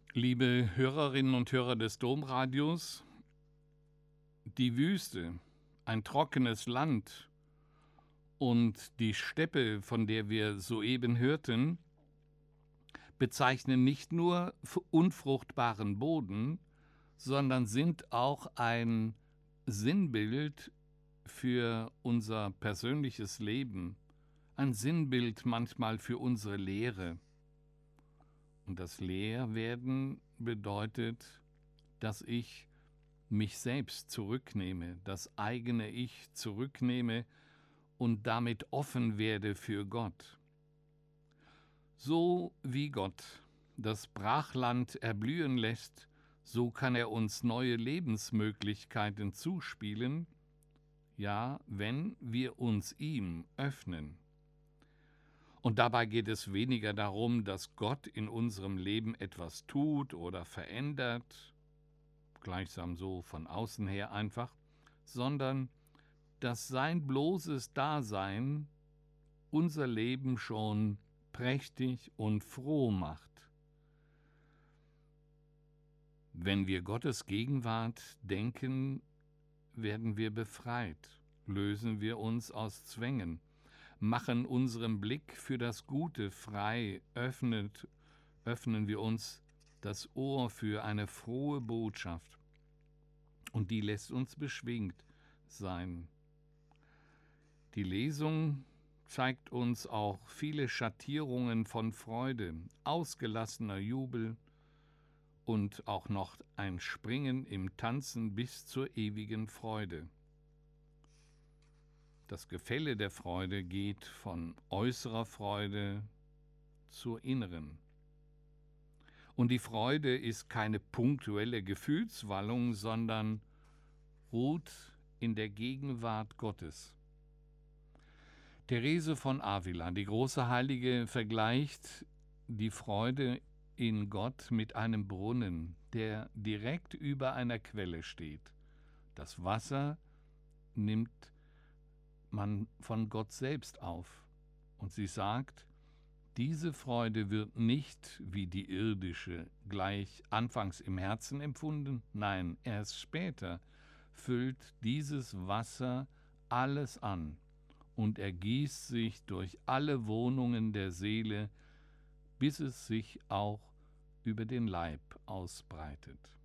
Liebe Hörerinnen und Hörer des Domradios, die Wüste, ein trockenes Land und die Steppe, von der wir soeben hörten, bezeichnen nicht nur unfruchtbaren Boden, sondern sind auch ein Sinnbild für unser persönliches Leben, ein Sinnbild manchmal für unsere Lehre. Und das Leerwerden bedeutet, dass ich mich selbst zurücknehme, das eigene Ich zurücknehme und damit offen werde für Gott. So wie Gott das Brachland erblühen lässt, so kann er uns neue Lebensmöglichkeiten zuspielen, ja, wenn wir uns ihm öffnen. Und dabei geht es weniger darum, dass Gott in unserem Leben etwas tut oder verändert, gleichsam so von außen her einfach, sondern dass sein bloßes Dasein unser Leben schon prächtig und froh macht. Wenn wir Gottes Gegenwart denken, werden wir befreit, lösen wir uns aus Zwängen, machen unseren Blick für das Gute frei, öffnen wir uns das Ohr für eine frohe Botschaft. Und die lässt uns beschwingt sein. Die Lesung zeigt uns auch viele Schattierungen von Freude, ausgelassener Jubel und auch noch ein Springen im Tanzen bis zur ewigen Freude. Das Gefälle der Freude geht von äußerer Freude zur inneren. Und die Freude ist keine punktuelle Gefühlswallung, sondern ruht in der Gegenwart Gottes. Therese von Avila, die große Heilige, vergleicht die Freude in Gott mit einem Brunnen, der direkt über einer Quelle steht. Das Wasser nimmt man von Gott selbst auf. Und sie sagt, diese Freude wird nicht wie die irdische gleich anfangs im Herzen empfunden, nein, erst später füllt dieses Wasser alles an und ergießt sich durch alle Wohnungen der Seele, bis es sich auch über den Leib ausbreitet.